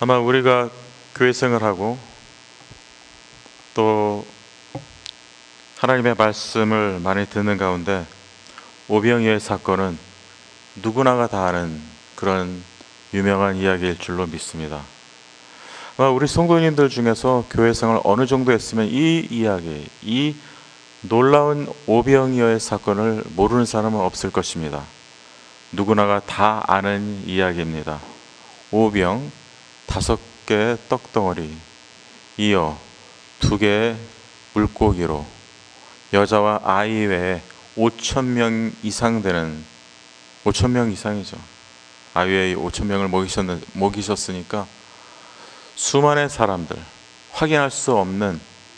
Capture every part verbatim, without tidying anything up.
아마 우리가 교회 생활하고 또 하나님의 말씀을 많이 듣는 가운데 오병이어의 사건은 누구나가 다 아는 그런 유명한 이야기일 줄로 믿습니다. 아마 우리 성도님들 중에서 교회 생활 어느 정도 했으면 이 이야기, 이 놀라운 오병이어의 사건을 모르는 사람은 없을 것입니다. 누구나가 다 아는 이야기입니다. 오병, 다섯 개의 떡덩어리, 이어 두 개의 물고기로 여자와 아이 외에 오천 명 이상 되는, 오천 명 이상이죠. 아이 외에 오천 명을 먹이셨는, 먹이셨으니까 수많은 사람들, 확인할 수 없는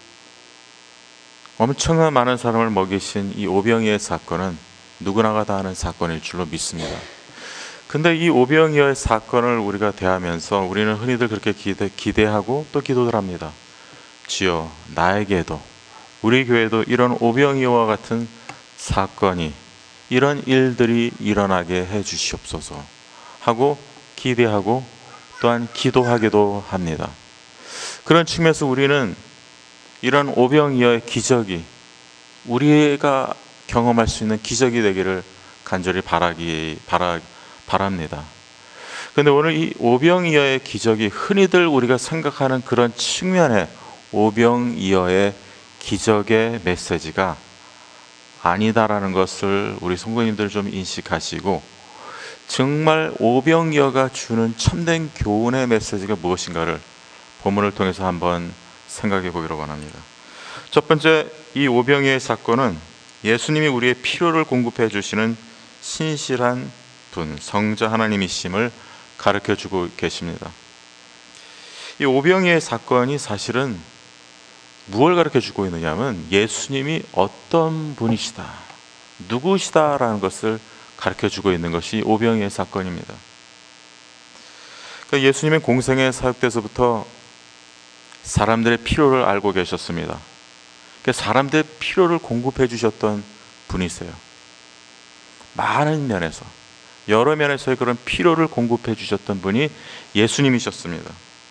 엄청난 많은 사람을 먹이신 이 오병이어의 사건은 누구나가 다 아는 사건일 줄로 믿습니다. 근데 이 오병이어의 사건을 우리가 대하면서 우리는 흔히들 그렇게 기대, 기대하고 또 기도를 합니다. 주여, 나에게도, 우리 교회도 이런 오병이어와 같은 사건이, 이런 일들이 일어나게 해 주시옵소서 하고 기대하고 또한 기도하기도 합니다. 그런 측면에서 우리는 이런 오병이어의 기적이 우리가 경험할 수 있는 기적이 되기를 간절히 바라기, 바라, 바랍니다. 그런데 오늘 이 오병이어의 기적이 흔히들 우리가 생각하는 그런 측면의 오병이어의 기적의 메시지가 아니다라는 것을 우리 성도님들 좀 인식하시고, 정말 오병이어가 주는 참된 교훈의 메시지가 무엇인가를 본문을 통해서 한번 생각해 보기를 원합니다. 첫 번째, 이 오병이어의 사건은 예수님이 우리의 필요를 공급해 주시는 신실한 분, 성자 하나님이심을 가르쳐 주고 계십니다. 이 오병이어의 사건이 사실은 무엇을 가르쳐 주고 있느냐면 예수님이 어떤 분이시다, 누구시다라는 것을 가르쳐 주고 있는 것이 오병이어의 사건입니다. 그러니까 예수님의 공생의 사역 때서부터 사람들의 필요를 알고 계셨습니다. 그러니까 사람들의 필요를 공급해 주셨던 분이세요. 많은 면에서, 여러 면에서의 그런 필요를 공급해 주셨던 분이 예수님이셨습니다.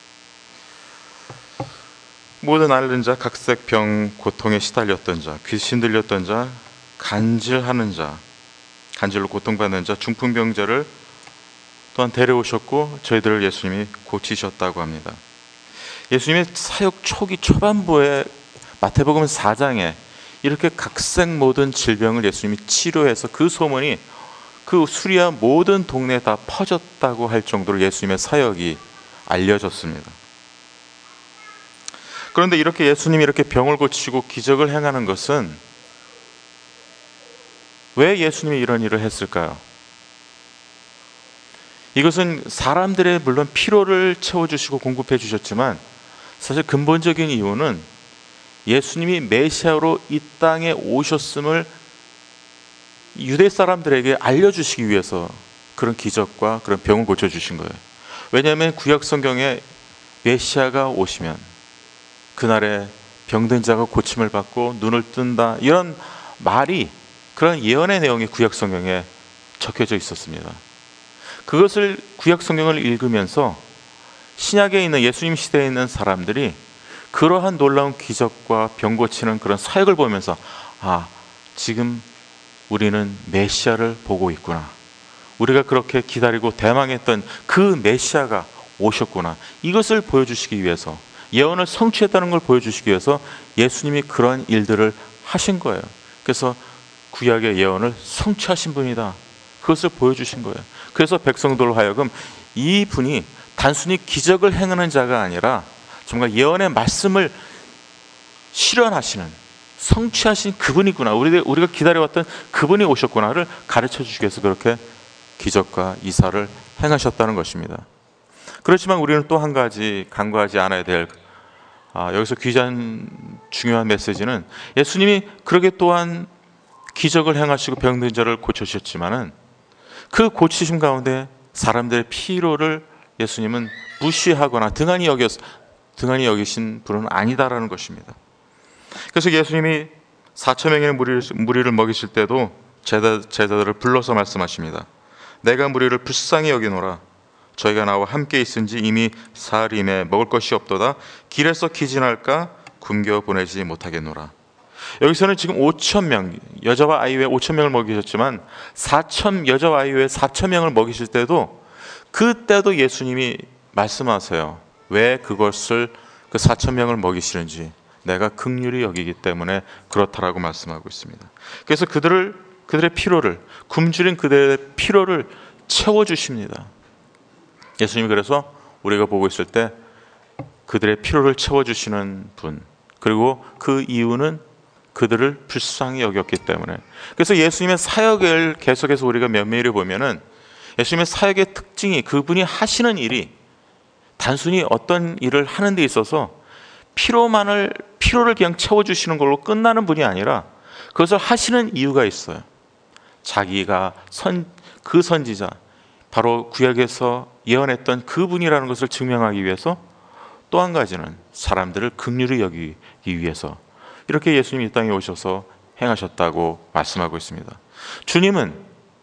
모든 앓는 자, 각색병, 고통에 시달렸던 자, 귀신 들렸던 자, 간질하는 자, 간질로 고통받는 자, 중풍병자를 또한 데려오셨고 저희들을 예수님이 고치셨다고 합니다. 예수님의 사역 초기 초반부에 마태복음 사 장에 이렇게 각색 모든 질병을 예수님이 치료해서 그 소문이 그 수리아 모든 동네에 다 퍼졌다고 할 정도로 예수님의 사역이 알려졌습니다. 그런데 이렇게 예수님이 이렇게 병을 고치고 기적을 행하는 것은 왜 예수님이 이런 일을 했을까요? 이것은 사람들의 물론 필요를 채워주시고 공급해 주셨지만 사실 근본적인 이유는 예수님이 메시아로 이 땅에 오셨음을 유대 사람들에게 알려주시기 위해서 그런 기적과 그런 병을 고쳐주신 거예요. 왜냐하면 구약 성경에 메시아가 오시면 그날에 병든 자가 고침을 받고 눈을 뜬다, 이런 말이, 그런 예언의 내용이 구약 성경에 적혀져 있었습니다. 그것을 구약 성경을 읽으면서 신약에 있는 예수님 시대에 있는 사람들이 그러한 놀라운 기적과 병 고치는 그런 사역을 보면서 아, 지금 우리는 메시아를 보고 있구나, 우리가 그렇게 기다리고 대망했던 그 메시아가 오셨구나, 이것을 보여주시기 위해서, 예언을 성취했다는 걸 보여주시기 위해서 예수님이 그런 일들을 하신 거예요. 그래서 구약의 예언을 성취하신 분이다, 그것을 보여주신 거예요. 그래서 백성들로 하여금 이 분이 단순히 기적을 행하는 자가 아니라 정말 예언의 말씀을 실현하시는, 성취하신 그분이구나, 우리가 기다려왔던 그분이 오셨구나를 가르쳐 주시기 위해서 그렇게 기적과 이사를 행하셨다는 것입니다. 그렇지만 우리는 또 한 가지 간과하지 않아야 될, 아, 여기서 귀한 중요한 메시지는 예수님이 그러게 또한 기적을 행하시고 병든 자를 고쳐주셨지만은 그 고치심 가운데 사람들의 필요를 예수님은 무시하거나 등한히 여겨 등한히 여기신 분은 아니다라는 것입니다. 그래서 예수님이 사천 명의 무리를, 무리를 먹이실 때도 제자, 제자들을 불러서 말씀하십니다. 내가 무리를 불쌍히 여기노라. 저희가 나와 함께 있은지 이미 사흘임에 먹을 것이 없도다. 길에서 기진할까 굶겨 보내지 못하겠노라. 여기서는 지금 오천 명, 여자와 아이 외에 오천 명을 먹이셨지만 사천 여자와 아이 외에 사천 명을 먹이실 때도 그때도 예수님이 말씀하세요. 왜 그것을 그 사천 명을 먹이시는지 내가 긍휼히 여기기 때문에 그렇다라고 말씀하고 있습니다. 그래서 그들을 그들의 피로를 굶주린 그들의 피로를 채워 주십니다. 예수님이 그래서 우리가 보고 있을 때 그들의 피로를 채워 주시는 분, 그리고 그 이유는 그들을 불쌍히 여겼기 때문에. 그래서 예수님의 사역을 계속해서 우리가 면밀히 보면은 예수님의 사역의 특징이 그분이 하시는 일이 단순히 어떤 일을 하는 데 있어서 피로만을 피로를 그냥 채워주시는 걸로 끝나는 분이 아니라 그것을 하시는 이유가 있어요. 자기가 선, 그 선지자, 바로 구약에서 예언했던 그분이라는 것을 증명하기 위해서, 또 한 가지는 사람들을 긍휼히 여기기 위해서 이렇게 예수님이 이 땅에 오셔서 행하셨다고 말씀하고 있습니다. 주님은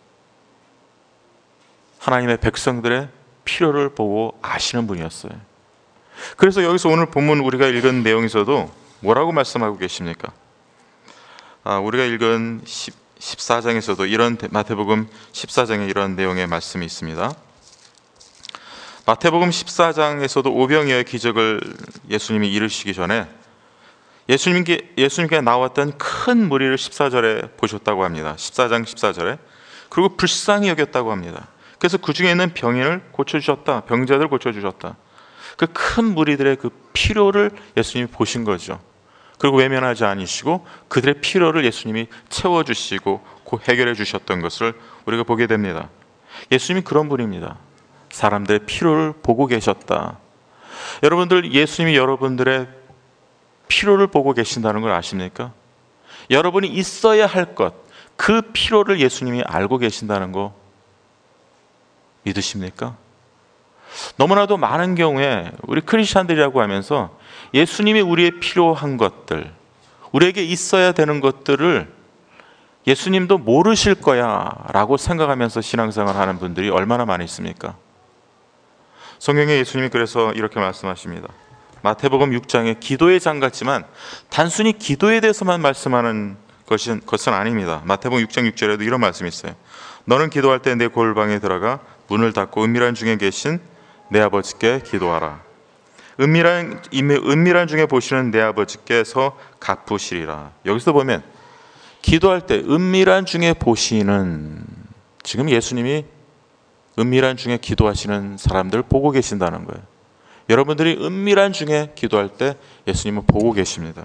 하나님의 백성들의 필요를 보고 아시는 분이었어요. 그래서 여기서 오늘 본문 우리가 읽은 내용에서도 뭐라고 말씀하고 계십니까? 아, 우리가 읽은 십사 장에서도 이런, 마태복음 십사 장에 이런 내용의 말씀이 있습니다. 마태복음 십사 장에서도 오병이어의 기적을 예수님이 이루시기 전에 예수님께, 예수님께 나왔던 큰 무리를 십사 절에 보셨다고 합니다. 십사 장 십사 절에. 그리고 불쌍히 여겼다고 합니다. 그래서 그 중에 있는 병인을 고쳐주셨다. 병자들 고쳐주셨다. 그 큰 무리들의 그 필요를 예수님이 보신 거죠. 그리고 외면하지 않으시고 그들의 필요를 예수님이 채워주시고 해결해 주셨던 것을 우리가 보게 됩니다. 예수님이 그런 분입니다. 사람들의 필요를 보고 계셨다. 여러분들, 예수님이 여러분들의 필요를 보고 계신다는 걸 아십니까? 여러분이 있어야 할 것, 그 필요를 예수님이 알고 계신다는 거 믿으십니까? 너무나도 많은 경우에 우리 크리스찬들이라고 하면서 예수님이 우리의 필요한 것들, 우리에게 있어야 되는 것들을 예수님도 모르실 거야 라고 생각하면서 신앙생활 하는 분들이 얼마나 많이 있습니까? 성경에 예수님이 그래서 이렇게 말씀하십니다. 마태복음 육 장에 기도의 장 같지만 단순히 기도에 대해서만 말씀하는 것은, 것은 아닙니다. 마태복음 육 장 육 절에도 이런 말씀이 있어요. 너는 기도할 때 내 골방에 들어가 문을 닫고 은밀한 중에 계신 내 아버지께 기도하라. 은밀한, 은밀한 중에 보시는 내 아버지께서 갚으시리라. 여기서 보면 기도할 때 은밀한 중에 보시는, 지금 예수님이 은밀한 중에 기도하시는 사람들을 보고 계신다는 거예요. 여러분들이 은밀한 중에 기도할 때 예수님은 보고 계십니다.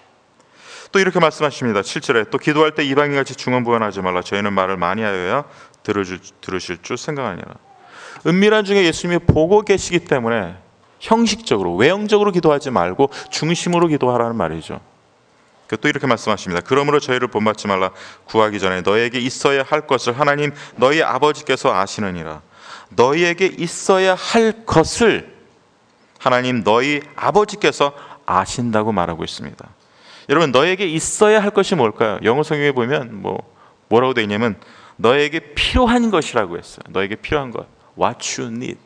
또 이렇게 말씀하십니다. 칠 절에 또 기도할 때 이방인같이 중언부언하지 말라. 저희는 말을 많이 하여야 들으실, 들으실 줄 생각하니라. 은밀한 중에 예수님이 보고 계시기 때문에 형식적으로, 외형적으로 기도하지 말고 중심으로 기도하라는 말이죠. 또 이렇게 말씀하십니다. 그러므로 저희를 본받지 말라. 구하기 전에 너에게 있어야 할 것을 하나님 너희 아버지께서 아시느니라. 너희에게 있어야 할 것을 하나님 너희 아버지께서 아신다고 말하고 있습니다. 여러분, 너에게 있어야 할 것이 뭘까요? 영어 성경에 보면 뭐 뭐라고 되어 있냐면 너에게 필요한 것이라고 했어요. 너에게 필요한 것, what you need.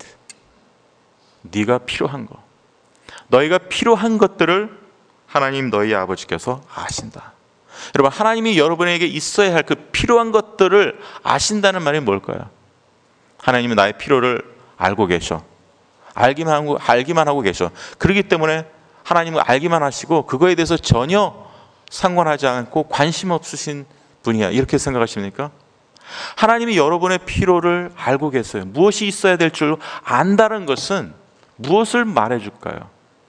네가 필요한 것, 너희가 필요한 것들을 하나님 너희 아버지께서 아신다. 여러분, 하나님이 여러분에게 있어야 할 그 필요한 것들을 아신다는 말이 뭘까요? 하나님은 나의 필요를 알고 계셔. 알기만 하고, 알기만 하고 계셔. 그렇기 때문에 하나님은 알기만 하시고 그거에 대해서 전혀 상관하지 않고 관심 없으신 분이야. 이렇게 생각하십니까? 하나님이 여러분의 필요를 알고 계세요. 무엇이 있어야 될 줄 안다는 것은 무엇을 말해줄까요?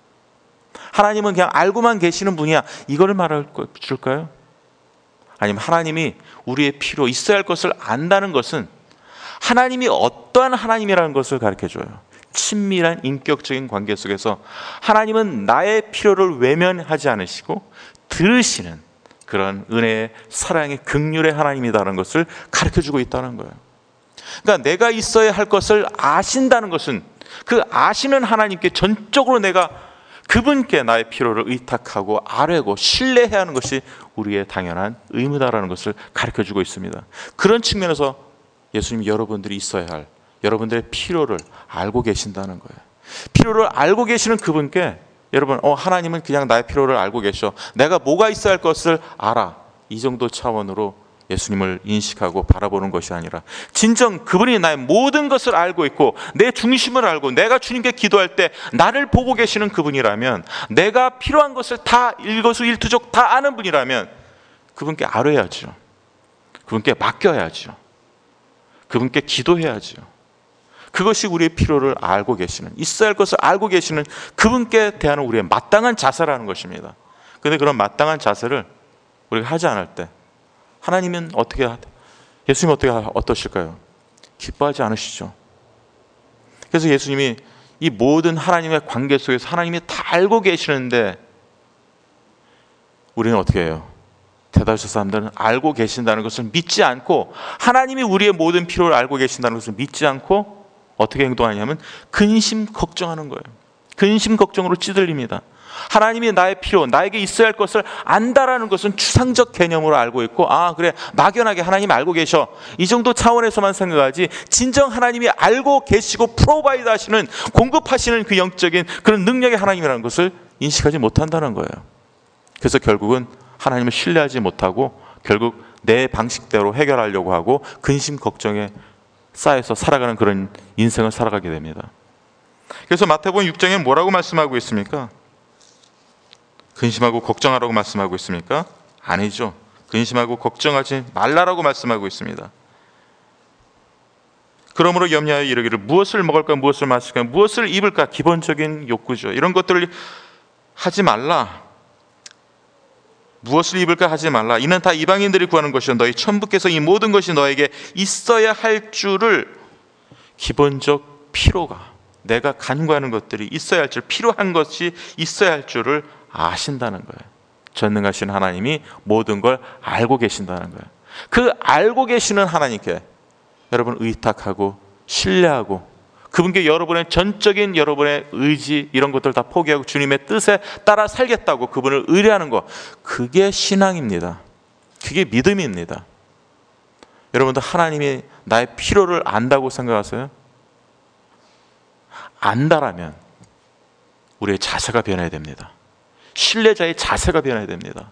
하나님은 그냥 알고만 계시는 분이야. 이거를 말해줄까요? 아니면 하나님이 우리의 필요, 있어야 할 것을 안다는 것은 하나님이 어떠한 하나님이라는 것을 가르쳐줘요. 친밀한 인격적인 관계 속에서 하나님은 나의 필요를 외면하지 않으시고 들으시는 그런 은혜의, 사랑의, 긍휼의 하나님이라는 것을 가르쳐주고 있다는 거예요. 그러니까 내가 있어야 할 것을 아신다는 것은 그 아시는 하나님께 전적으로 내가 그분께 나의 필요를 의탁하고 아뢰고 신뢰해야 하는 것이 우리의 당연한 의무다라는 것을 가르쳐주고 있습니다. 그런 측면에서 예수님, 여러분들이 있어야 할, 여러분들의 필요를 알고 계신다는 거예요. 필요를 알고 계시는 그분께 여러분, 어, 하나님은 그냥 나의 필요를 알고 계셔. 내가 뭐가 있어야 할 것을 알아. 이 정도 차원으로 예수님을 인식하고 바라보는 것이 아니라 진정 그분이 나의 모든 것을 알고 있고 내 중심을 알고 내가 주님께 기도할 때 나를 보고 계시는 그분이라면, 내가 필요한 것을 다 일거수일투족 다 아는 분이라면 그분께 아뢰야죠. 그분께 맡겨야죠. 그분께 기도해야죠. 그것이 우리의 필요를 알고 계시는, 있어야 할 것을 알고 계시는 그분께 대하는 우리의 마땅한 자세라는 것입니다. 그런데 그런 마땅한 자세를 우리가 하지 않을 때 하나님은 어떻게, 예수님은 어떻게 어떠실까요? 기뻐하지 않으시죠. 그래서 예수님이 이 모든 하나님의 관계 속에서 하나님이 다 알고 계시는데 우리는 어떻게 해요? 대다수 사람들은 알고 계신다는 것을 믿지 않고, 하나님이 우리의 모든 필요를 알고 계신다는 것을 믿지 않고 어떻게 행동하냐면 근심 걱정하는 거예요. 근심 걱정으로 찌들립니다. 하나님이 나의 필요, 나에게 있어야 할 것을 안다라는 것은 추상적 개념으로 알고 있고, 아 그래 막연하게 하나님이 알고 계셔, 이 정도 차원에서만 생각하지 진정 하나님이 알고 계시고 프로바이드 하시는, 공급하시는 그 영적인 그런 능력의 하나님이라는 것을 인식하지 못한다는 거예요. 그래서 결국은 하나님을 신뢰하지 못하고 결국 내 방식대로 해결하려고 하고 근심 걱정에 쌓여서 살아가는 그런 인생을 살아가게 됩니다. 그래서 마태복음 육 장에 뭐라고 말씀하고 있습니까? 근심하고 걱정하라고 말씀하고 있습니까? 아니죠. 근심하고 걱정하지 말라라고 말씀하고 있습니다. 그러므로 염려하여 이르기를 무엇을 먹을까, 무엇을 마실까, 무엇을 입을까, 기본적인 욕구죠. 이런 것들을 하지 말라. 무엇을 입을까 하지 말라. 이는 다 이방인들이 구하는 것이요 너희 천부께서 이 모든 것이 너에게 있어야 할 줄을, 기본적 필요가, 내가 간구하는 것들이 있어야 할 줄, 필요한 것이 있어야 할 줄을 아신다는 거예요. 전능하신 하나님이 모든 걸 알고 계신다는 거예요. 그 알고 계시는 하나님께 여러분 의탁하고 신뢰하고 그분께 여러분의 전적인 여러분의 의지 이런 것들 다 포기하고 주님의 뜻에 따라 살겠다고 그분을 의뢰하는 것, 그게 신앙입니다. 그게 믿음입니다. 여러분들 하나님이 나의 필요를 안다고 생각하세요? 안다라면 우리의 자세가 변해야 됩니다. 신뢰자의 자세가 변해야 됩니다.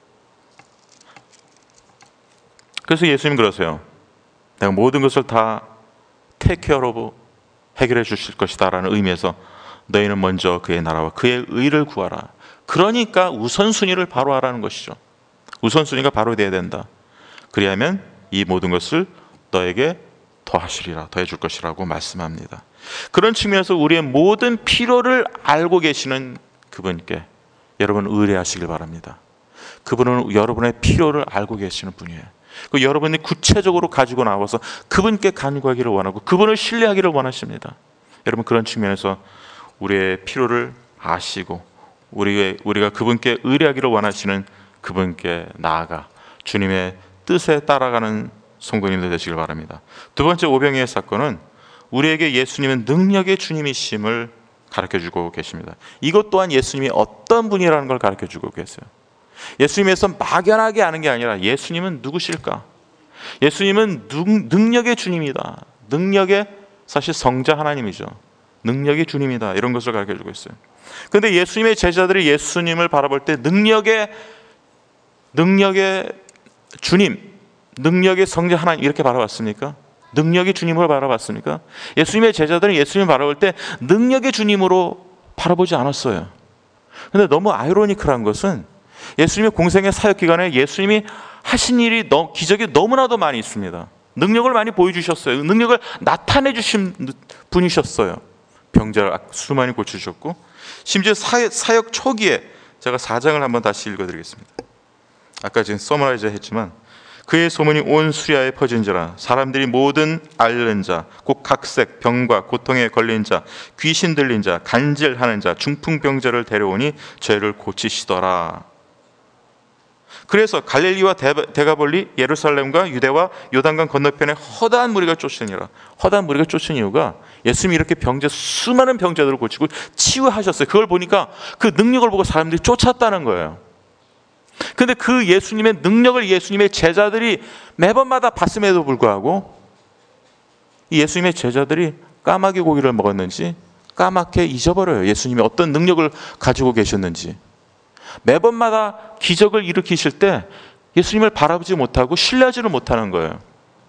그래서 예수님 그러세요. 내가 모든 것을 다 take care of, 해결해 주실 것이다 라는 의미에서 너희는 먼저 그의 나라와 그의 의를 구하라. 그러니까 우선순위를 바로 하라는 것이죠. 우선순위가 바로 돼야 된다. 그리하면 이 모든 것을 너에게 더하시리라, 더해 줄 것이라고 말씀합니다. 그런 측면에서 우리의 모든 필요를 알고 계시는 그분께 여러분 의뢰하시길 바랍니다. 그분은 여러분의 필요를 알고 계시는 분이에요. 그 여러분이 구체적으로 가지고 나와서 그분께 간구하기를 원하고 그분을 신뢰하기를 원하십니다. 여러분 그런 측면에서 우리의 필요를 아시고 우리의, 우리가 그분께 의뢰하기를 원하시는 그분께 나아가 주님의 뜻에 따라가는 성도님들 되시길 바랍니다. 두 번째 오병이의 사건은 우리에게 예수님은 능력의 주님이심을 가르쳐주고 계십니다. 이것 또한 예수님이 어떤 분이라는 걸 가르쳐주고 계세요. 예수님에서 막연하게 아는 게 아니라 예수님은 누구실까? 예수님은 능력의 주님이다. 능력의 사실 성자 하나님이죠. 능력의 주님이다. 이런 것을 가르쳐주고 있어요. 그런데 예수님의 제자들이 예수님을 바라볼 때 능력의 능력의 주님, 능력의 성자 하나님 이렇게 바라봤습니까? 능력의 주님으로 바라봤습니까? 예수님의 제자들은 예수님을 바라볼 때 능력의 주님으로 바라보지 않았어요. 그런데 너무 아이러니컬한 것은 예수님의 공생의 사역 기간에 예수님이 하신 일이 너, 기적이 너무나도 많이 있습니다. 능력을 많이 보여주셨어요. 능력을 나타내 주신 분이셨어요. 병자를 수많이 고쳐주셨고, 심지어 사역, 사역 초기에 제가 사 장을 한번 다시 읽어드리겠습니다. 아까 지금 서머라이즈 했지만 그의 소문이 온 수리아에 퍼진지라 사람들이 모든 앓는 자, 곧 각색, 병과 고통에 걸린 자, 귀신 들린 자, 간질하는 자, 중풍병자를 데려오니 죄를 고치시더라. 그래서 갈릴리와 데가볼리, 예루살렘과 유대와 요단강 건너편에 허다한 무리가 쫓으니라. 허다한 무리가 쫓은 이유가 예수님이 이렇게 병자, 수많은 병자들을 고치고 치유하셨어요. 그걸 보니까 그 능력을 보고 사람들이 쫓았다는 거예요. 그런데 그 예수님의 능력을 예수님의 제자들이 매번마다 봤음에도 불구하고 이 예수님의 제자들이 까마귀 고기를 먹었는지 까맣게 잊어버려요. 예수님이 어떤 능력을 가지고 계셨는지. 매번마다 기적을 일으키실 때 예수님을 바라보지 못하고 신뢰하지를 못하는 거예요.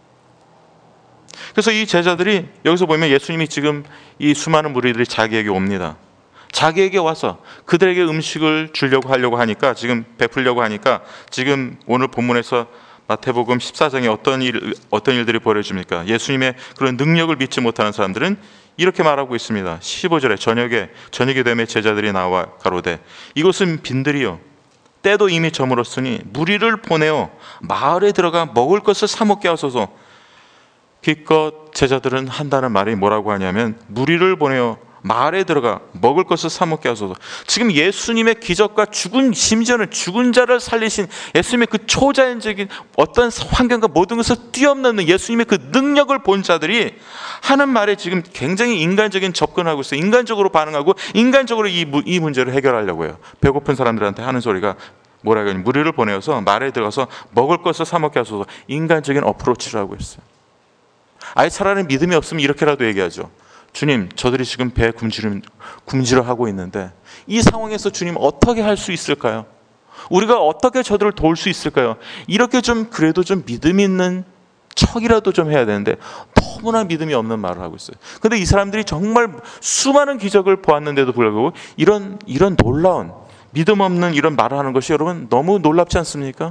그래서 이 제자들이 여기서 보면 예수님이 지금 이 수많은 무리들이 자기에게 옵니다. 자기에게 와서 그들에게 음식을 주려고 하려고 하니까, 지금 베풀려고 하니까, 지금 오늘 본문에서 마태복음 십사 장에 어떤 일, 어떤 일들이 벌어집니까? 예수님의 그런 능력을 믿지 못하는 사람들은 이렇게 말하고 있습니다. 십오 절에 저녁에 저녁이 되매 제자들이 나와 가로되 이곳은 빈들이요 때도 이미 저물었으니 무리를 보내어 마을에 들어가 먹을 것을 사 먹게 하소서. 기껏 제자들은 한다는 말이 뭐라고 하냐면 무리를 보내어 마을에 들어가 먹을 것을 사 먹게 하소서. 지금 예수님의 기적과 죽은, 심지어는 죽은 자를 살리신 예수님의 그 초자연적인 어떤 환경과 모든 것을 뛰어넘는 예수님의 그 능력을 본 자들이 하는 말에 지금 굉장히 인간적인 접근하고 있어요. 인간적으로 반응하고 인간적으로 이, 이 문제를 해결하려고 해요. 배고픈 사람들한테 하는 소리가 뭐라고 하냐면 무리를 보내어서 말에 들어가서 먹을 것을 사 먹게 하소서. 인간적인 어프로치를 하고 있어요. 아예 차라리 믿음이 없으면 이렇게라도 얘기하죠. 주님, 저들이 지금 배 굶주림, 굶주려 하고 있는데 이 상황에서 주님 어떻게 할 수 있을까요? 우리가 어떻게 저들을 도울 수 있을까요? 이렇게 좀 그래도 좀 믿음 있는 척이라도 좀 해야 되는데 너무나 믿음이 없는 말을 하고 있어요. 근데 이 사람들이 정말 수많은 기적을 보았는데도 불구하고 이런 이런 놀라운 믿음 없는 이런 말을 하는 것이 여러분 너무 놀랍지 않습니까?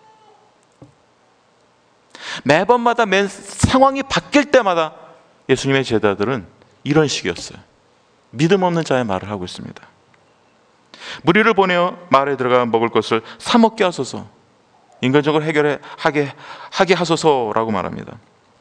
매번마다 매 상황이 바뀔 때마다 예수님의 제자들은 이런 식이었어요. 믿음 없는 자의 말을 하고 있습니다. 무리를 보내어 마을에 들어가 먹을 것을 사 먹게 하소서. 인간적으로 해결해 하게 하게 하소서라고 말합니다.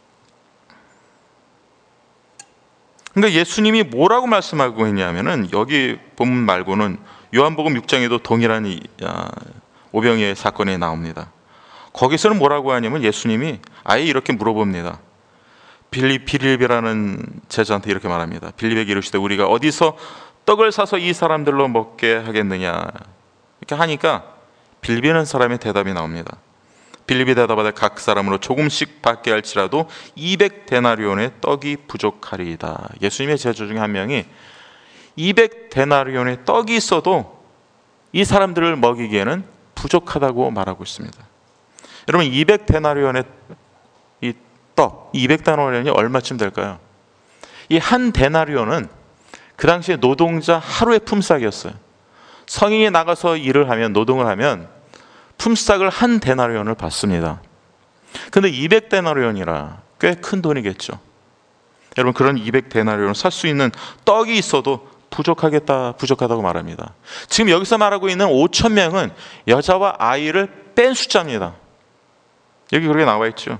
그러니까 예수님이 뭐라고 말씀하고 있냐면은 여기 본문 말고는 요한복음 육 장에도 동일한 이, 아, 오병이의 사건이 나옵니다. 거기서는 뭐라고 하냐면 예수님이 아예 이렇게 물어봅니다. 빌립, 빌립이라는 제자한테 이렇게 말합니다. 빌립에게 이르시되 우리가 어디서 떡을 사서 이 사람들로 먹게 하겠느냐. 이렇게 하니까 빌립이라는 사람의 대답이 나옵니다. 빌립이 대답하되 각 사람으로 조금씩 받게 할지라도 이백 데나리온의 떡이 부족하리이다. 예수님의 제자 중에 한 명이 이백 데나리온의 떡이 있어도 이 사람들을 먹이기에는 부족하다고 말하고 있습니다. 여러분 이백 데나리온의 이 떡, 이백 데나리온이 얼마쯤 될까요? 이 한 데나리온은 그 당시에 노동자 하루의 품삯이었어요. 성인이 나가서 일을 하면, 노동을 하면 품삯을 한 데나리온을 받습니다. 근데 이백 데나리온이라 꽤 큰 돈이겠죠. 여러분 그런 이백 데나리온을 살 수 있는 떡이 있어도 부족하겠다, 부족하다고 말합니다. 지금 여기서 말하고 있는 오천 명은 여자와 아이를 뺀 숫자입니다. 여기 그렇게 나와 있죠.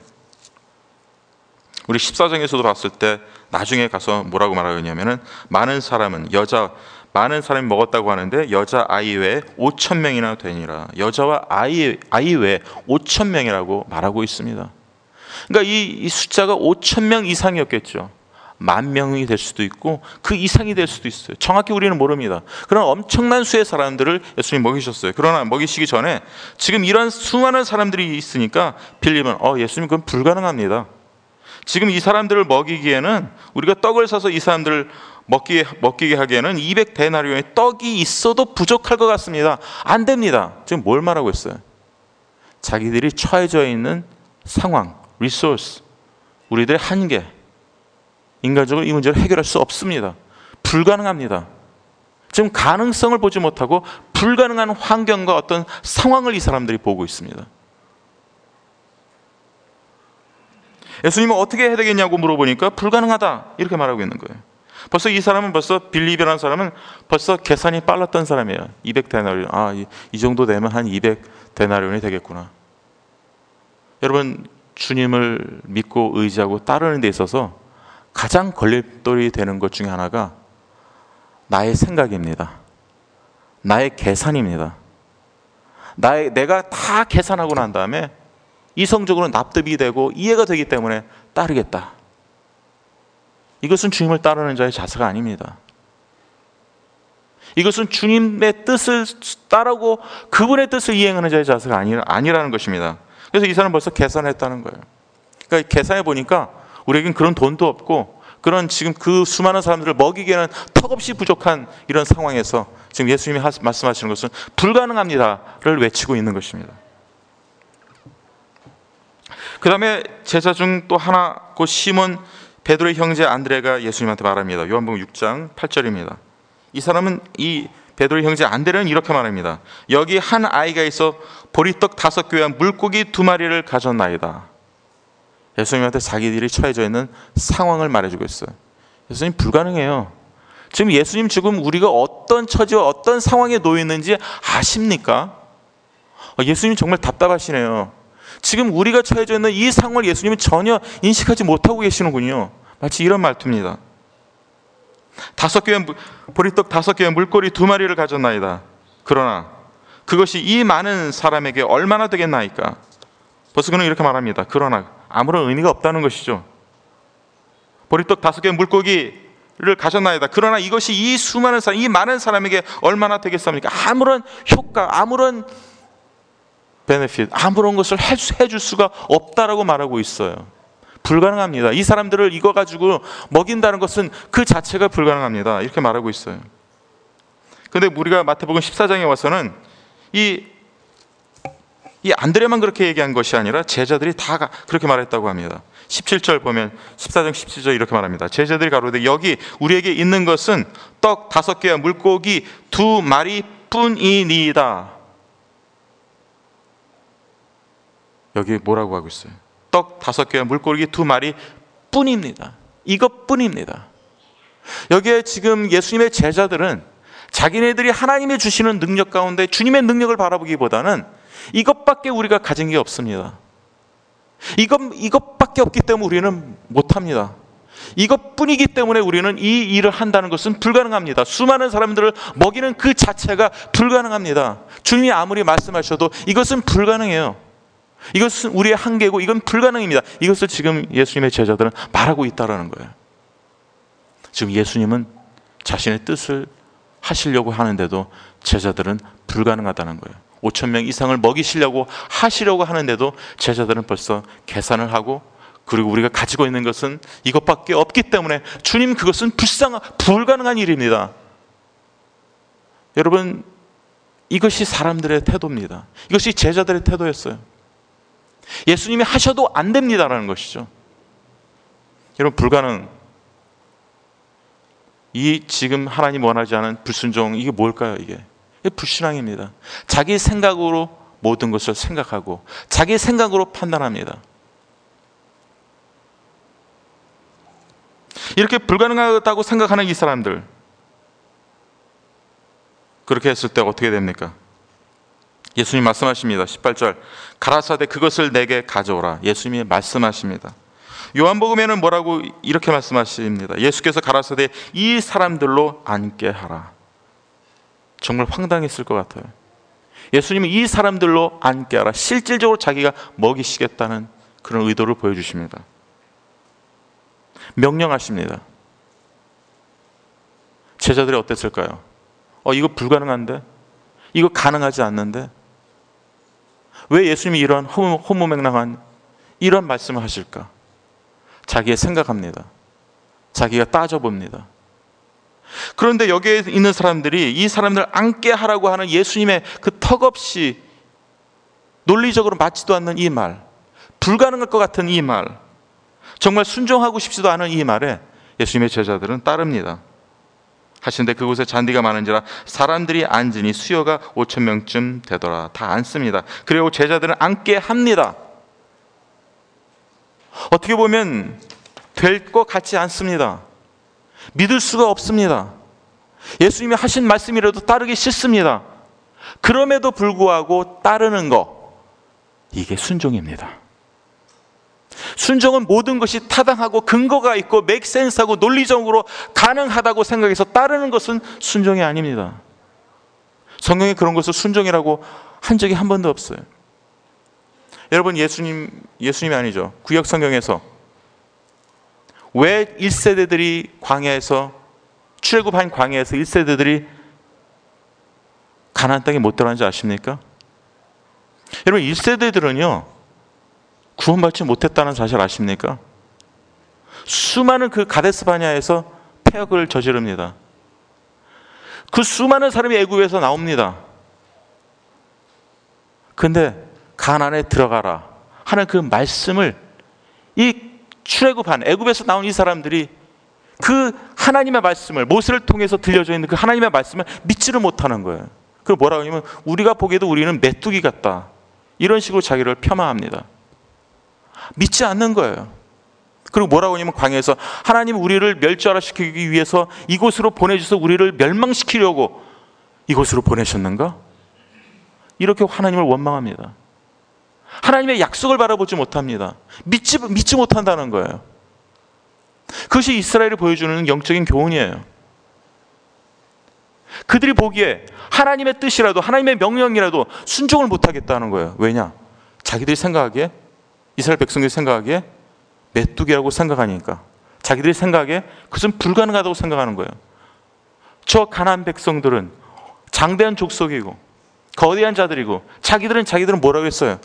우리 십사 장에서도 봤을 때 나중에 가서 뭐라고 말하고 있냐면은 많은 사람은 여자 많은 사람이 먹었다고 하는데 여자 아이 외에 오천 명이나 되니라. 여자와 아이 아이 외에 오천 명이라고 말하고 있습니다. 그러니까 이, 이 숫자가 오천 명 이상이었겠죠. 만 명이 될 수도 있고 그 이상이 될 수도 있어요. 정확히 우리는 모릅니다. 그런 엄청난 수의 사람들을 예수님이 먹이셨어요. 그러나 먹이시기 전에 지금 이런 수많은 사람들이 있으니까 빌립은 어 예수님 그건 불가능합니다. 지금 이 사람들을 먹이기에는 우리가 떡을 사서 이 사람들을 먹기, 먹기게 하기에는 이백 데나리온의 떡이 있어도 부족할 것 같습니다. 안 됩니다. 지금 뭘 말하고 있어요? 자기들이 처해져 있는 상황, 리소스, 우리들의 한계, 인간적으로 이 문제를 해결할 수 없습니다. 불가능합니다. 지금 가능성을 보지 못하고 불가능한 환경과 어떤 상황을 이 사람들이 보고 있습니다. 예수님은 어떻게 해야 되겠냐고 물어보니까 불가능하다 이렇게 말하고 있는 거예요. 벌써 이 사람은 벌써 빌립이라는 사람은 벌써 계산이 빨랐던 사람이에요. 이백 데나리온. 아, 이, 이 정도 되면 한 이백 데나리온이 되겠구나. 여러분 주님을 믿고 의지하고 따르는 데 있어서 가장 걸림돌이 되는 것 중에 하나가 나의 생각입니다. 나의 계산입니다. 나의, 내가 다 계산하고 난 다음에 이성적으로 납득이 되고 이해가 되기 때문에 따르겠다. 이것은 주님을 따르는 자의 자세가 아닙니다. 이것은 주님의 뜻을 따르고 그분의 뜻을 이행하는 자의 자세가 아니, 아니라는 것입니다. 그래서 이 사람은 벌써 계산했다는 거예요. 그러니까 계산해 보니까 우리에겐 그런 돈도 없고 그런 지금 그 수많은 사람들을 먹이기에는 턱없이 부족한 이런 상황에서 지금 예수님이 말씀하시는 것은 불가능합니다를 외치고 있는 것입니다. 그 다음에 제자 중 또 하나, 곧 시몬 베드로의 형제 안드레가 예수님한테 말합니다. 요한복음 육 장 팔 절입니다. 이 사람은, 이 베드로의 형제 안드레는 이렇게 말합니다. 여기 한 아이가 있어 보리떡 다섯 개와 물고기 두 마리를 가졌나이다. 예수님한테 자기들이 처해져 있는 상황을 말해주고 있어요. 예수님, 불가능해요. 지금 예수님 지금 우리가 어떤 처지와 어떤 상황에 놓여 있는지 아십니까? 예수님 정말 답답하시네요. 지금 우리가 처해져 있는 이 상황을 예수님은 전혀 인식하지 못하고 계시는군요. 마치 이런 말투입니다. 다섯 개의 보리떡 다섯 개의 물고기 두 마리를 가졌나이다. 그러나 그것이 이 많은 사람에게 얼마나 되겠나이까? 벌써 그는 이렇게 말합니다. 그러나 아무런 의미가 없다는 것이죠. 보리떡 다섯 개의 물고기를 가졌나이다. 그러나 이것이 이 수많은 사람, 이 많은 사람에게 얼마나 되겠습니까? 아무런 효과, 아무런 베네핏, 아무런 것을 해줄 수가 없다라고 말하고 있어요. 불가능합니다. 이 사람들을 이거 가지고 먹인다는 것은 그 자체가 불가능합니다. 이렇게 말하고 있어요. 그런데 우리가 마태복음 십사 장에 와서는 이, 이 안드레만 그렇게 얘기한 것이 아니라 제자들이 다 그렇게 말했다고 합니다. 십칠 절 보면, 십사 장 십칠 절 이렇게 말합니다. 제자들이 가로되 여기 우리에게 있는 것은 떡 다섯 개와 물고기 두 마리 뿐이니이다. 여기 뭐라고 하고 있어요? 떡 다섯 개와 물고기 두 마리 뿐입니다. 이것뿐입니다. 여기에 지금 예수님의 제자들은 자기네들이 하나님이 주시는 능력 가운데 주님의 능력을 바라보기보다는 이것밖에 우리가 가진 게 없습니다. 이것, 이것밖에 없기 때문에 우리는 못합니다. 이것뿐이기 때문에 우리는 이 일을 한다는 것은 불가능합니다. 수많은 사람들을 먹이는 그 자체가 불가능합니다. 주님이 아무리 말씀하셔도 이것은 불가능해요. 이것은 우리의 한계고 이건 불가능입니다. 이것을 지금 예수님의 제자들은 말하고 있다는 거예요. 지금 예수님은 자신의 뜻을 하시려고 하는데도 제자들은 불가능하다는 거예요. 오천 명 이상을 먹이시려고 하시려고 하는데도 제자들은 벌써 계산을 하고, 그리고 우리가 가지고 있는 것은 이것밖에 없기 때문에 주님, 그것은 불쌍, 불가능한 일입니다. 여러분, 이것이 사람들의 태도입니다. 이것이 제자들의 태도였어요. 예수님이 하셔도 안 됩니다라는 것이죠. 여러분, 불가능, 이 지금 하나님 원하지 않은 불순종, 이게 뭘까요? 이게 불신앙입니다. 자기 생각으로 모든 것을 생각하고 자기 생각으로 판단합니다. 이렇게 불가능하다고 생각하는 이 사람들, 그렇게 했을 때 어떻게 됩니까? 예수님 말씀하십니다. 십팔 절, 가라사대 그것을 내게 가져오라. 예수님이 말씀하십니다. 요한복음에는 뭐라고 이렇게 말씀하십니다. 예수께서 가라사대 이 사람들로 앉게 하라. 정말 황당했을 것 같아요. 예수님은 이 사람들로 앉게 하라. 실질적으로 자기가 먹이시겠다는 그런 의도를 보여주십니다. 명령하십니다. 제자들이 어땠을까요? 어, 이거 불가능한데? 이거 가능하지 않는데? 왜 예수님이 이런 허무맹랑한 이런 말씀을 하실까? 자기가 생각합니다. 자기가 따져봅니다. 그런데 여기에 있는 사람들이 이 사람들을 앉게 하라고 하는 예수님의 그 턱없이 논리적으로 맞지도 않는 이 말, 불가능할 것 같은 이 말, 정말 순종하고 싶지도 않은 이 말에 예수님의 제자들은 따릅니다. 하시는데 그곳에 잔디가 많은지라 사람들이 앉으니 수요가 오천 명쯤 되더라. 다 앉습니다. 그리고 제자들은 앉게 합니다. 어떻게 보면 될 것 같지 않습니다. 믿을 수가 없습니다. 예수님이 하신 말씀이라도 따르기 싫습니다. 그럼에도 불구하고 따르는 거, 이게 순종입니다. 순종은 모든 것이 타당하고 근거가 있고 맥센스하고 논리적으로 가능하다고 생각해서 따르는 것은 순종이 아닙니다. 성경에 그런 것을 순종이라고 한 적이 한 번도 없어요. 여러분, 예수님, 예수님이 아니죠. 구약 성경에서 왜 일 세대들이 광야에서, 출애굽한 광야에서 일 세대들이 가나안 땅에 못 들어간지 아십니까? 여러분, 일 세대들은요 구원받지 못했다는 사실 아십니까? 수많은 그 가데스 바네아에서 폐역을 저지릅니다. 그 수많은 사람이 애굽에서 나옵니다. 근데 가나안에 들어가라 하는 그 말씀을 이 출애굽한 애굽에서 나온 이 사람들이 그 하나님의 말씀을, 모세를 통해서 들려져 있는 그 하나님의 말씀을 믿지를 못하는 거예요. 그 뭐라고 하냐면 우리가 보기에도 우리는 메뚜기 같다, 이런 식으로 자기를 폄하합니다. 믿지 않는 거예요. 그리고 뭐라고 하냐면 광야에서 하나님 우리를 멸절시키기 위해서 이곳으로 보내주셔서 우리를 멸망시키려고 이곳으로 보내셨는가? 이렇게 하나님을 원망합니다. 하나님의 약속을 바라보지 못합니다. 믿지, 믿지 못한다는 거예요. 그것이 이스라엘이 보여주는 영적인 교훈이에요. 그들이 보기에 하나님의 뜻이라도, 하나님의 명령이라도 순종을 못하겠다는 거예요. 왜냐? 자기들이 생각하기에, 이스라엘 백성들이 생각하기에 메뚜기라고 생각하니까, 자기들이 생각하기에 그것은 불가능하다고 생각하는 거예요. 저 가나안 백성들은 장대한 족속이고 거대한 자들이고, 자기들은 자기들은 뭐라고 했어요?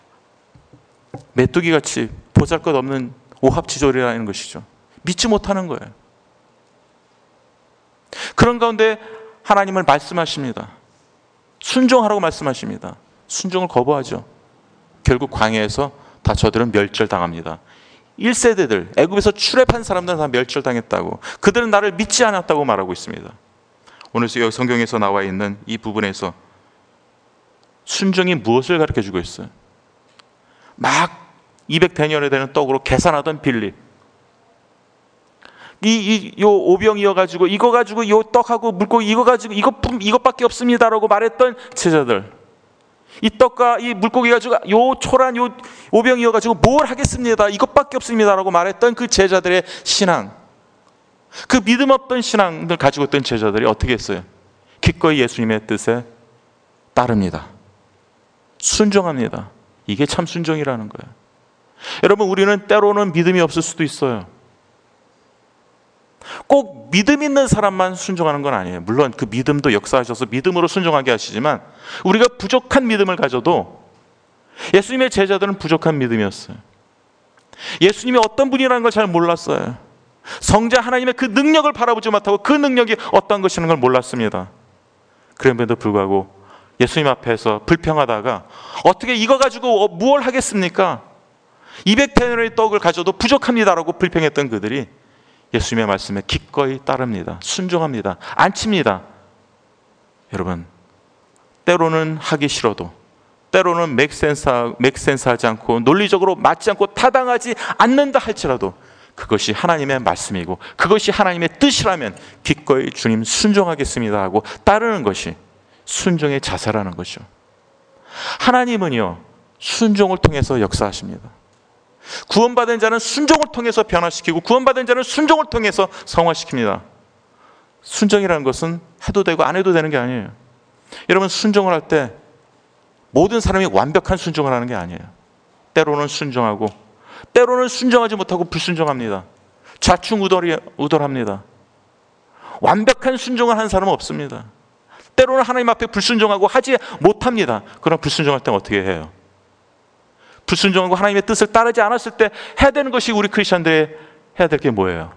메뚜기같이 보잘것없는 오합지졸이라는 것이죠. 믿지 못하는 거예요. 그런 가운데 하나님을 말씀하십니다. 순종하라고 말씀하십니다. 순종을 거부하죠. 결국 광야에서 다 저들은 멸절당합니다. 일 세대들, 애굽에서 출애굽한 사람들은 다 멸절당했다고, 그들은 나를 믿지 않았다고 말하고 있습니다. 오늘 성경에서 나와 있는 이 부분에서 순종이 무엇을 가르쳐주고 있어요? 막 이백 데니얼에 되는 떡으로 계산하던 빌립, 이, 이, 요 오병이어 가지고 이거 가지고 요 떡하고 물고기 이거 가지고 이것 이것밖에 없습니다라고 말했던 제자들, 이 떡과 이 물고기 가지고 요 초란 요 오병이어 가지고 뭘 하겠습니다, 이것밖에 없습니다라고 말했던 그 제자들의 신앙, 그 믿음 없던 신앙을 가지고 있던 제자들이 어떻게 했어요? 기꺼이 예수님의 뜻에 따릅니다. 순종합니다. 이게 참 순종이라는 거예요. 여러분, 우리는 때로는 믿음이 없을 수도 있어요. 꼭 믿음 있는 사람만 순종하는 건 아니에요. 물론 그 믿음도 역사하셔서 믿음으로 순종하게 하시지만, 우리가 부족한 믿음을 가져도, 예수님의 제자들은 부족한 믿음이었어요. 예수님이 어떤 분이라는 걸 잘 몰랐어요. 성자 하나님의 그 능력을 바라보지 못하고 그 능력이 어떤 것이라는 걸 몰랐습니다. 그럼에도 불구하고 예수님 앞에서 불평하다가 어떻게 이거 가지고 무엇을 하겠습니까? 이백 데나리의 떡을 가져도 부족합니다라고 불평했던 그들이 예수님의 말씀에 기꺼이 따릅니다. 순종합니다. 안 칩니다. 여러분, 때로는 하기 싫어도, 때로는 맥센스, 맥센스하지 않고 논리적으로 맞지 않고 타당하지 않는다 할지라도 그것이 하나님의 말씀이고 그것이 하나님의 뜻이라면 기꺼이 주님 순종하겠습니다 하고 따르는 것이 순종의 자세라는 것이죠. 하나님은요, 순종을 통해서 역사하십니다. 구원받은 자는 순종을 통해서 변화시키고 구원받은 자는 순종을 통해서 성화시킵니다. 순종이라는 것은 해도 되고 안 해도 되는 게 아니에요. 여러분, 순종을 할 때 모든 사람이 완벽한 순종을 하는 게 아니에요. 때로는 순종하고 때로는 순종하지 못하고 불순종합니다. 좌충우돌합니다. 완벽한 순종을 한 사람은 없습니다. 때로는 하나님 앞에 불순종하고 하지 못합니다. 그럼 불순종할 때는 어떻게 해요? 불순종하고 하나님의 뜻을 따르지 않았을 때 해야 되는 것이, 우리 크리스천들이 해야 될 게 뭐예요?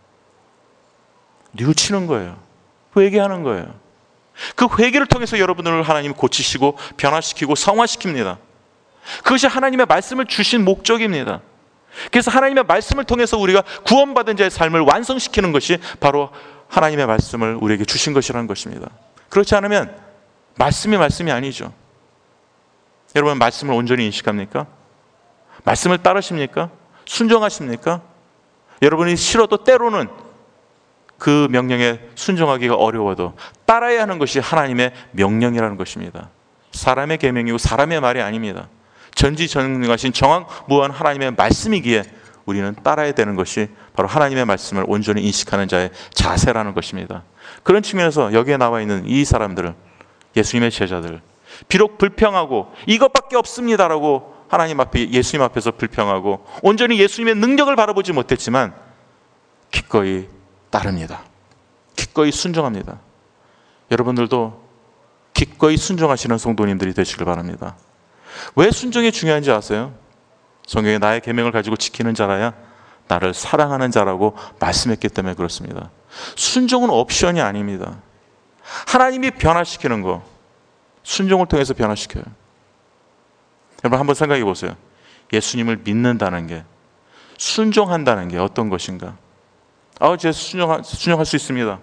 뉘우치는 거예요. 회개하는 거예요. 그 회개를 통해서 여러분을 하나님이 고치시고 변화시키고 성화시킵니다. 그것이 하나님의 말씀을 주신 목적입니다. 그래서 하나님의 말씀을 통해서 우리가 구원받은 자의 삶을 완성시키는 것이 바로 하나님의 말씀을 우리에게 주신 것이라는 것입니다. 그렇지 않으면 말씀이 말씀이 아니죠. 여러분, 말씀을 온전히 인식합니까? 말씀을 따르십니까? 순종하십니까? 여러분이 싫어도 때로는 그 명령에 순종하기가 어려워도 따라야 하는 것이 하나님의 명령이라는 것입니다. 사람의 계명이고 사람의 말이 아닙니다. 전지전능하신 정확무한 하나님의 말씀이기에 우리는 따라야 되는 것이 바로 하나님의 말씀을 온전히 인식하는 자의 자세라는 것입니다. 그런 측면에서 여기에 나와 있는 이 사람들을, 예수님의 제자들, 비록 불평하고 이것밖에 없습니다라고 하나님 앞에, 예수님 앞에서 불평하고 온전히 예수님의 능력을 바라보지 못했지만 기꺼이 따릅니다. 기꺼이 순종합니다. 여러분들도 기꺼이 순종하시는 성도님들이 되시길 바랍니다. 왜 순종이 중요한지 아세요? 성경에 나의 계명을 가지고 지키는 자라야 나를 사랑하는 자라고 말씀했기 때문에 그렇습니다. 순종은 옵션이 아닙니다. 하나님이 변화시키는 거, 순종을 통해서 변화시켜요. 여러분 한번 생각해 보세요. 예수님을 믿는다는 게, 순종한다는 게 어떤 것인가? 아, 제가 순종하, 순종할 수 있습니다.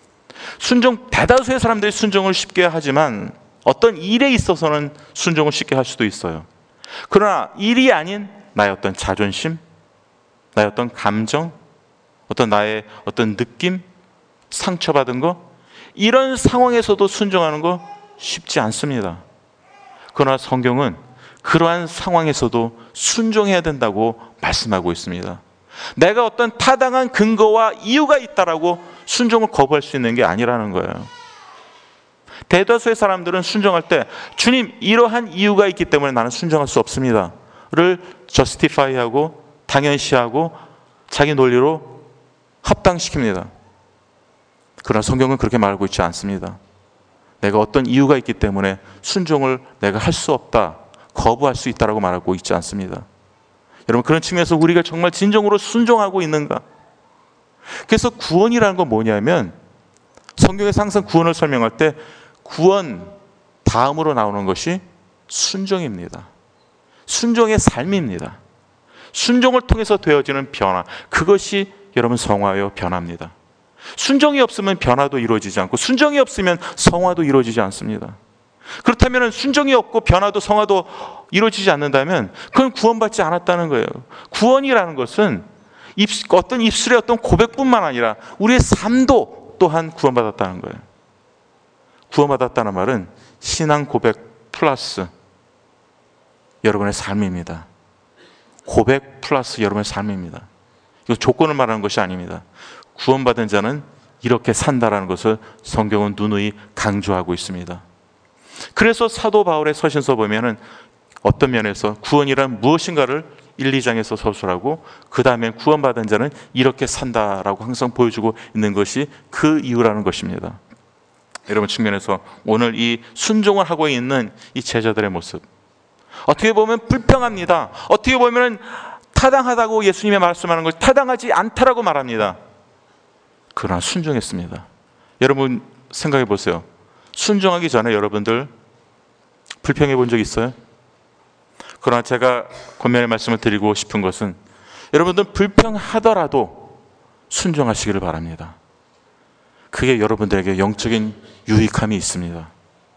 순종, 대다수의 사람들이 순종을 쉽게 하지만 어떤 일에 있어서는 순종을 쉽게 할 수도 있어요. 그러나 일이 아닌 나의 어떤 자존심, 나의 어떤 감정, 어떤 나의 어떤 느낌, 상처받은 거, 이런 상황에서도 순종하는 거 쉽지 않습니다. 그러나 성경은 그러한 상황에서도 순종해야 된다고 말씀하고 있습니다. 내가 어떤 타당한 근거와 이유가 있다라고 순종을 거부할 수 있는 게 아니라는 거예요. 대다수의 사람들은 순종할 때 주님 이러한 이유가 있기 때문에 나는 순종할 수 없습니다 를 저스티파이하고 당연시하고 자기 논리로 합당시킵니다. 그러나 성경은 그렇게 말하고 있지 않습니다. 내가 어떤 이유가 있기 때문에 순종을 내가 할 수 없다, 거부할 수 있다라고 말하고 있지 않습니다. 여러분, 그런 측면에서 우리가 정말 진정으로 순종하고 있는가? 그래서 구원이라는 건 뭐냐면, 성경에서 항상 구원을 설명할 때 구원 다음으로 나오는 것이 순종입니다. 순종의 삶입니다. 순종을 통해서 되어지는 변화, 그것이 여러분 성화요 변화입니다. 순종이 없으면 변화도 이루어지지 않고, 순종이 없으면 성화도 이루어지지 않습니다. 그렇다면 순종이 없고 변화도 성화도 이루어지지 않는다면 그건 구원받지 않았다는 거예요. 구원이라는 것은 어떤 입술의 어떤 고백뿐만 아니라 우리의 삶도 또한 구원받았다는 거예요. 구원받았다는 말은 신앙 고백 플러스 여러분의 삶입니다. 고백 플러스 여러분의 삶입니다. 이거 조건을 말하는 것이 아닙니다. 구원받은 자는 이렇게 산다라는 것을 성경은 누누이 강조하고 있습니다. 그래서 사도 바울의 서신서 보면은 어떤 면에서 구원이란 무엇인가를 일, 이 장에서 서술하고 그 다음에 구원받은 자는 이렇게 산다라고 항상 보여주고 있는 것이 그 이유라는 것입니다. 여러분 측면에서 오늘 이 순종을 하고 있는 이 제자들의 모습, 어떻게 보면 불평합니다. 어떻게 보면 타당하다고 예수님이 말씀하는 것이 타당하지 않다라고 말합니다. 그러나 순종했습니다. 여러분 생각해 보세요. 순종하기 전에 여러분들 불평해 본 적 있어요? 그러나 제가 권면의 말씀을 드리고 싶은 것은 여러분들 불평하더라도 순종하시기를 바랍니다. 그게 여러분들에게 영적인 유익함이 있습니다.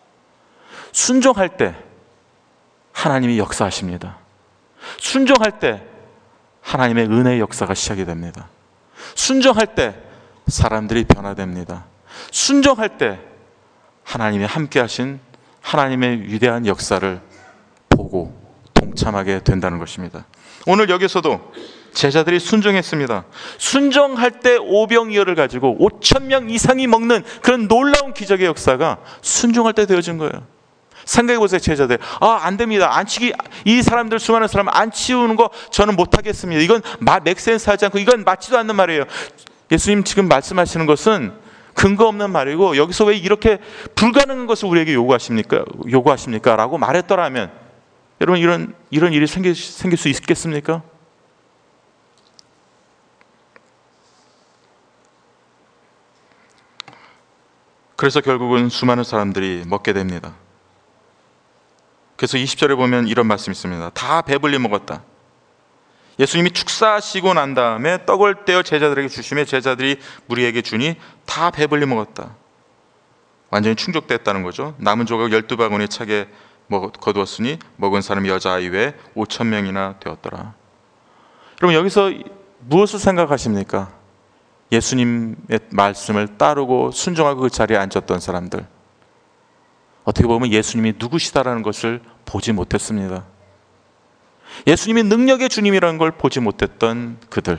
순종할 때 하나님이 역사하십니다. 순종할 때 하나님의 은혜의 역사가 시작이 됩니다. 순종할 때 사람들이 변화됩니다. 순종할 때 하나님이 함께 하신 하나님의 위대한 역사를 보고 동참하게 된다는 것입니다. 오늘 여기서도 제자들이 순종했습니다. 순종할 때 오병이어를 가지고 오천 명 이상이 먹는 그런 놀라운 기적의 역사가 순종할 때 되어진 거예요. 생각해 보세요. 제자들, 아, 안 됩니다. 안 치기, 이 사람들, 수많은 사람 안 치우는 거 저는 못 하겠습니다. 이건 맥센스 하지 않고 이건 맞지도 않는 말이에요. 예수님 지금 말씀하시는 것은 근거 없는 말이고, 여기서 왜 이렇게 불가능한 것을 우리에게 요구하십니까? 요구하십니까? 라고 말했더라면 여러분, 이런 이런 일이 생길, 생길 수 있겠습니까? 그래서 결국은 수많은 사람들이 먹게 됩니다. 그래서 이십 절에 보면 이런 말씀이 있습니다. 다 배불리 먹었다. 예수님이 축사하시고 난 다음에 떡을 떼어 제자들에게 주시며 제자들이 무리에게 주니 다 배불리 먹었다. 완전히 충족됐다는 거죠. 남은 조각 열두 바구니 차게 거두었으니 먹은 사람이 여자아이 외에 오천 명이나 되었더라. 여러분, 여기서 무엇을 생각하십니까? 예수님의 말씀을 따르고 순종하고 그 자리에 앉았던 사람들, 어떻게 보면 예수님이 누구시다라는 것을 보지 못했습니다. 예수님이 능력의 주님이라는 걸 보지 못했던 그들.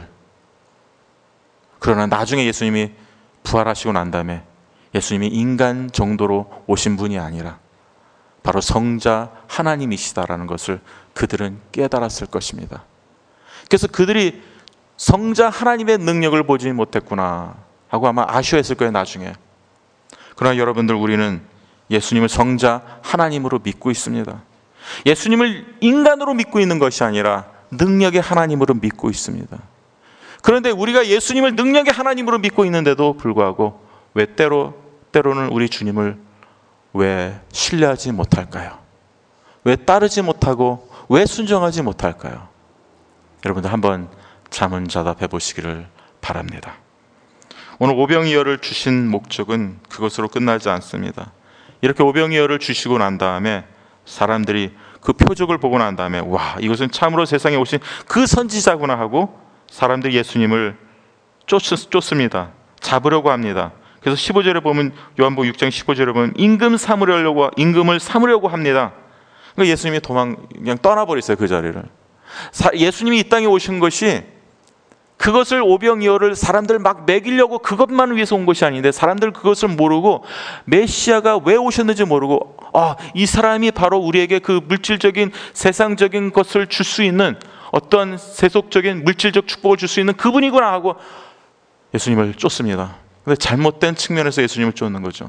그러나 나중에 예수님이 부활하시고 난 다음에 예수님이 인간 정도로 오신 분이 아니라 바로 성자 하나님이시다라는 것을 그들은 깨달았을 것입니다. 그래서 그들이 성자 하나님의 능력을 보지 못했구나 하고 아마 아쉬워했을 거예요, 나중에. 그러나 여러분들, 우리는 예수님을 성자 하나님으로 믿고 있습니다. 예수님을 인간으로 믿고 있는 것이 아니라 능력의 하나님으로 믿고 있습니다. 그런데 우리가 예수님을 능력의 하나님으로 믿고 있는데도 불구하고 왜 때로, 때로는 우리 주님을 왜 신뢰하지 못할까요? 왜 따르지 못하고 왜 순종하지 못할까요? 여러분들 한번 자문자답해 보시기를 바랍니다. 오늘 오병이어를 주신 목적은 그것으로 끝나지 않습니다. 이렇게 오병이어를 주시고 난 다음에 사람들이 그 표적을 보고 난 다음에 와, 이것은 참으로 세상에 오신 그 선지자구나 하고 사람들이 예수님을 쫓, 쫓습니다. 잡으려고 합니다. 그래서 십오 절에 보면, 요한복음 육 장 십오 절에 보면 임금 삼으려고, 임금을 삼으려고 합니다. 그러니까 예수님이 도망 그냥 떠나버렸어요, 그 자리를. 사, 예수님이 이 땅에 오신 것이 그것을 오병이어를 사람들 막 먹이려고 그것만 위해서 온 것이 아닌데, 사람들 그것을 모르고 메시아가 왜 오셨는지 모르고 아, 이 사람이 바로 우리에게 그 물질적인 세상적인 것을 줄 수 있는 어떤 세속적인 물질적 축복을 줄 수 있는 그분이구나 하고 예수님을 쫓습니다. 근데 잘못된 측면에서 예수님을 쫓는 거죠.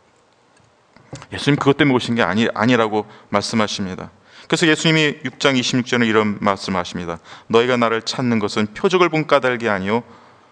예수님 그것 때문에 오신 게 아니, 아니라고 말씀하십니다. 그래서 예수님이 육 장 이십육 절에 이런 말씀하십니다. 너희가 나를 찾는 것은 표적을 본 까닭이 아니요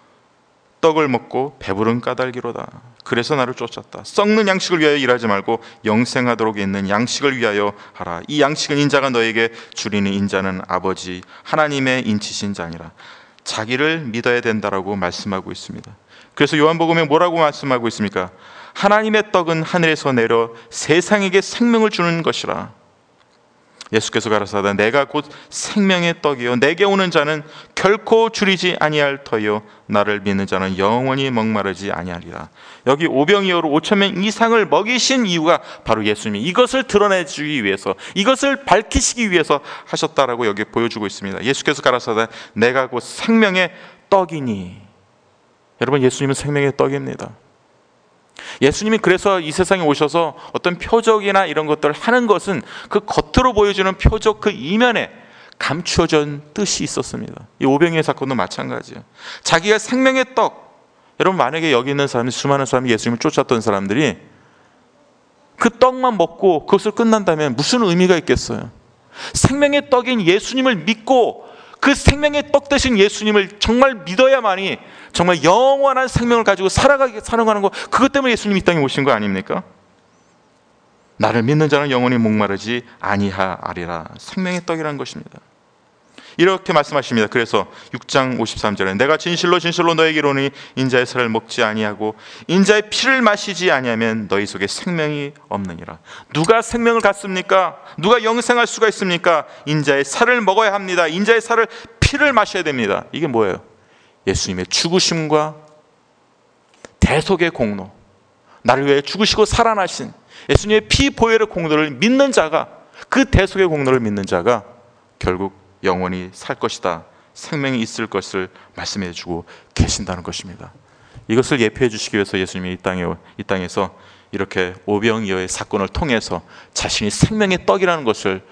떡을 먹고 배부른 까닭이로다. 그래서 나를 쫓았다. 썩는 양식을 위하여 일하지 말고 영생하도록 있는 양식을 위하여 하라. 이 양식은 인자가 너에게 주리니 인자는 아버지 하나님의 인치신 자니라. 자기를 믿어야 된다라고 말씀하고 있습니다. 그래서 요한복음에 뭐라고 말씀하고 있습니까? 하나님의 떡은 하늘에서 내려 세상에게 생명을 주는 것이라. 예수께서 가라사대 내가 곧 생명의 떡이요 내게 오는 자는 결코 줄이지 아니할 터요 나를 믿는 자는 영원히 목마르지 아니하리라. 여기 오병이어로 오천 명 이상을 먹이신 이유가 바로 예수님이 이것을 드러내주기 위해서, 이것을 밝히시기 위해서 하셨다라고 여기 보여주고 있습니다. 예수께서 가라사대 내가 곧 생명의 떡이니. 여러분, 예수님은 생명의 떡입니다. 예수님이 그래서 이 세상에 오셔서 어떤 표적이나 이런 것들을 하는 것은 그 겉으로 보여주는 표적 그 이면에 감추어진 뜻이 있었습니다. 이 오병이어 사건도 마찬가지예요. 자기가 생명의 떡, 여러분 만약에 여기 있는 사람이, 수많은 사람이 예수님을 쫓았던 사람들이 그 떡만 먹고 그것을 끝난다면 무슨 의미가 있겠어요? 생명의 떡인 예수님을 믿고 그 생명의 떡 대신 예수님을 정말 믿어야만이 정말 영원한 생명을 가지고 살아가게 살아가는 거, 그것 때문에 예수님이 이 땅에 오신 거 아닙니까? 나를 믿는 자는 영원히 목마르지 아니하리라. 생명의 떡이라는 것입니다. 이렇게 말씀하십니다. 그래서 육 장 오십삼 절에 내가 진실로 진실로 너에게 이르노니 인자의 살을 먹지 아니하고 인자의 피를 마시지 아니하면 너희 속에 생명이 없느니라. 누가 생명을 갖습니까? 누가 영생할 수가 있습니까? 인자의 살을 먹어야 합니다. 인자의 살을, 피를 마셔야 됩니다. 이게 뭐예요? 예수님의 죽으심과 대속의 공로, 나를 위해 죽으시고 살아나신 예수님의 피 보혈의 공로를 믿는 자가, 그 대속의 공로를 믿는 자가 결국 영원히 살 것이다, 생명이 있을 것을 말씀해 주고 계신다는 것입니다. 이것을 예표해 주시기 위해서 예수님이 이 땅에, 이 땅에서 이렇게 오병이어의 사건을 통해서 자신이 생명의 떡이라는 것을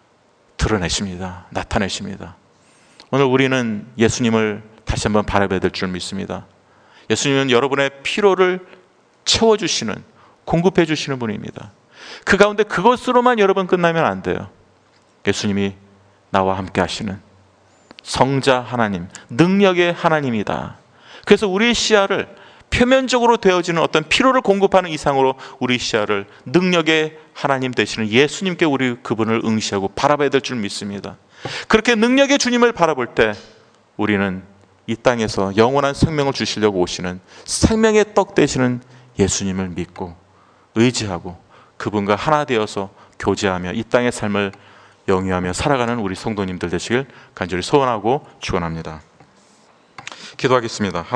드러내십니다. 나타내십니다. 오늘 우리는 예수님을 다시 한번 바라봐야 될 줄 믿습니다. 예수님은 여러분의 피로를 채워주시는, 공급해 주시는 분입니다. 그 가운데 그것으로만 여러분 끝나면 안 돼요. 예수님이 나와 함께 하시는 성자 하나님, 능력의 하나님이다. 그래서 우리의 시야를 표면적으로 되어지는 어떤 피로를 공급하는 이상으로 우리 시야를 능력의 하나님 되시는 예수님께 우리 그분을 응시하고 바라봐야 될 줄 믿습니다. 그렇게 능력의 주님을 바라볼 때 우리는 이 땅에서 영원한 생명을 주시려고 오시는 생명의 떡 되시는 예수님을 믿고 의지하고 그분과 하나 되어서 교제하며 이 땅의 삶을 영위하며 살아가는 우리 성도님들 되시길 간절히 소원하고 축원합니다. 기도하겠습니다.